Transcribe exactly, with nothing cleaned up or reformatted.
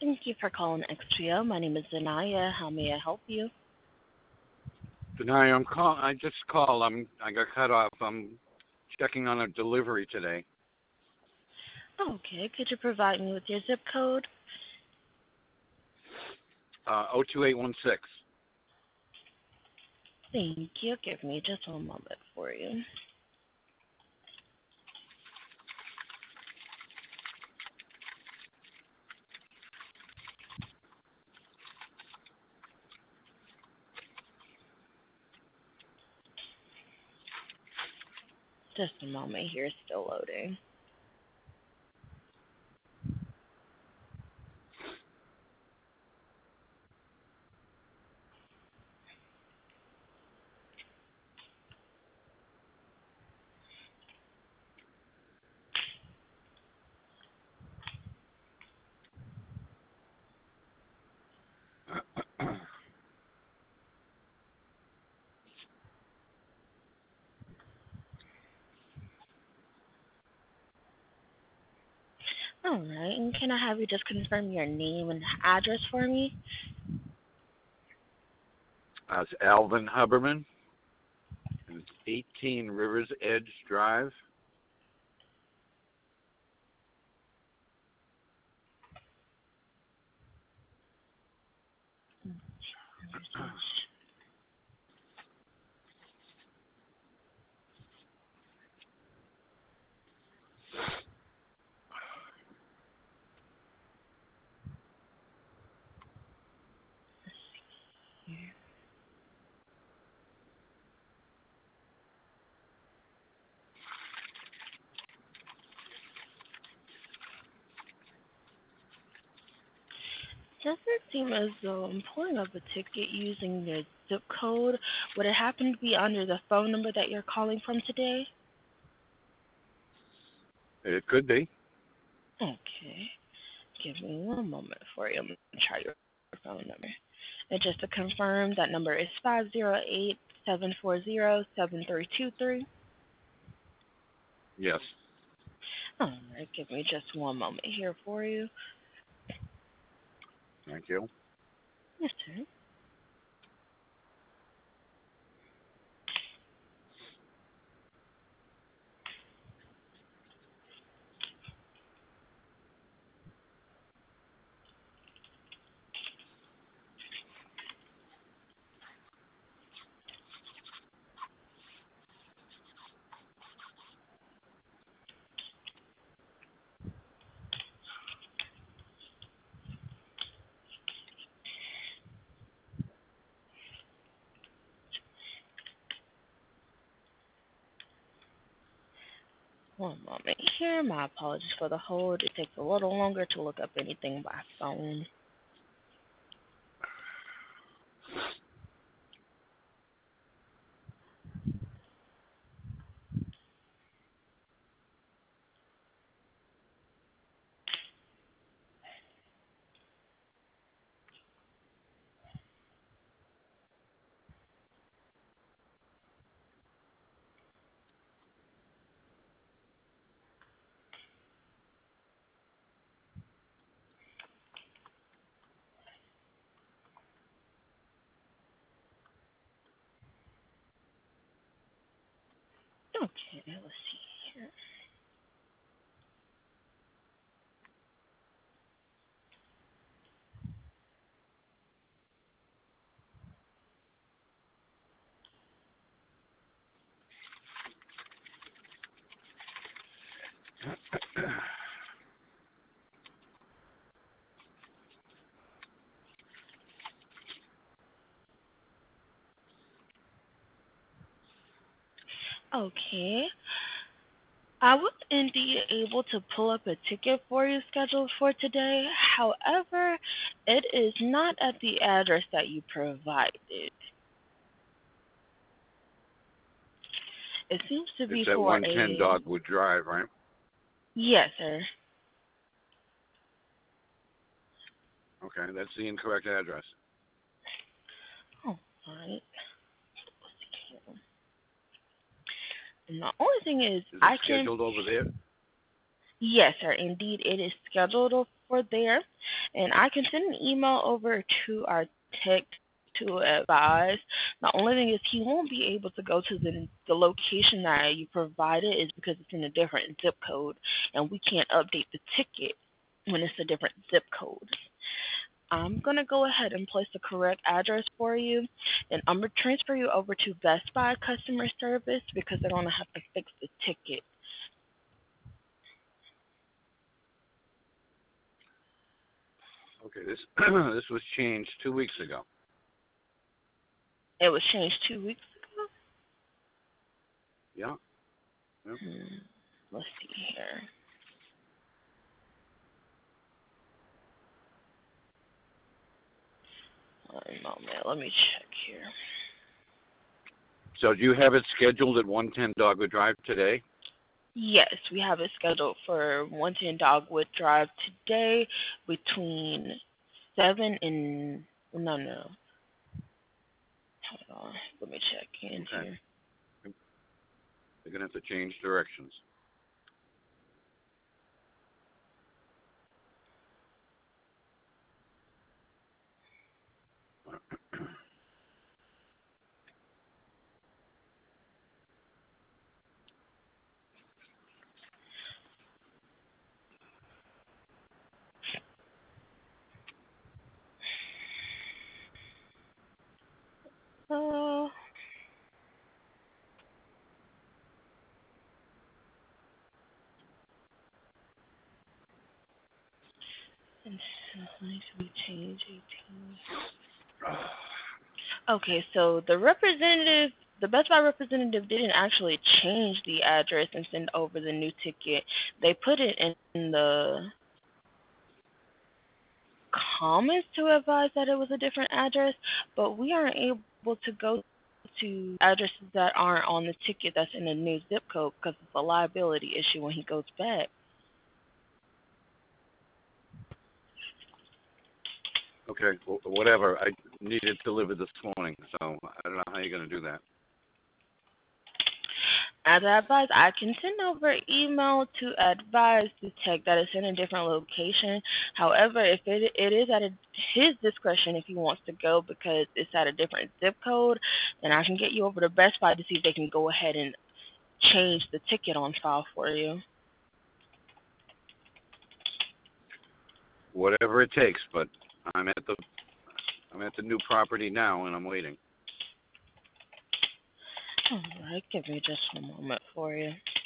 Thank you for calling X P O. My name is Zanaya. How may I help you? Deny, I'm call. I just called. I'm. I got cut off. I'm checking on a delivery today. Okay, could you provide me with your zip code? Uh, oh two eight one six. Thank you. Give me just one moment for you. Just a moment here, still loading. All right, and can I have you just confirm your name and address for me? Uh, it's Alvin Huberman. And it's eighteen Rivers Edge Drive. Doesn't seem as though I'm pulling up a ticket using your zip code. Would it happen to be under the phone number that you're calling from today? It could be. Okay. Give me one moment for you. I'm going to try your phone number. And just to confirm, that number is five zero eight, seven four zero, seven three two three. Yes. All right, give me just one moment here for you. Thank you. Yes, sir. One moment here. My apologies for the hold. It takes a little longer to look up anything by phone. Okay, let's see here. Okay. I was indeed able to pull up a ticket for you scheduled for today. However, it is not at the address that you provided. It seems to It's be at for one ten a... Dogwood Drive, right? Yes, sir. Okay, that's the incorrect address. Oh, all right. Let's see here. And the only thing is, Is it I can... scheduled over there? Yes, sir. Indeed, it is scheduled for there, and I can send an email over to our tech to advise. The only thing is he won't be able to go to the the location that you provided is because it's in a different zip code, and we can't update the ticket when it's a different zip code. I'm gonna go ahead and place the correct address for you, and I'm gonna transfer you over to Best Buy customer service because they're gonna have to fix the ticket. Okay, this this was changed two weeks ago. It was changed two weeks ago. Yeah. Yep. Hmm. Let's see here. One moment. Let me check here. So do you have it scheduled at one ten Dogwood Drive today? Yes, we have it scheduled for one ten Dogwood Drive today between seven and no no. Hold on. Let me check in Okay. here. They're gonna have to change directions. Uh, and so needs to be changed eighteen. Okay, so the representative, the Best Buy representative didn't actually change the address and send over the new ticket. They put it in the comments to advise that it was a different address, but we aren't able to go to addresses that aren't on the ticket that's in the new zip code because it's a liability issue when he goes back. Okay, well, whatever. I needed it delivered this morning, so I don't know how you're gonna do that. As I advise, I can send over email to advise the tech that it's in a different location. However, if it it is at a, his discretion if he wants to go because it's at a different zip code, then I can get you over to Best Buy to see if they can go ahead and change the ticket on file for you. Whatever it takes, but I'm at the I'm at the new property now, and I'm waiting. All right, give me just a moment for you.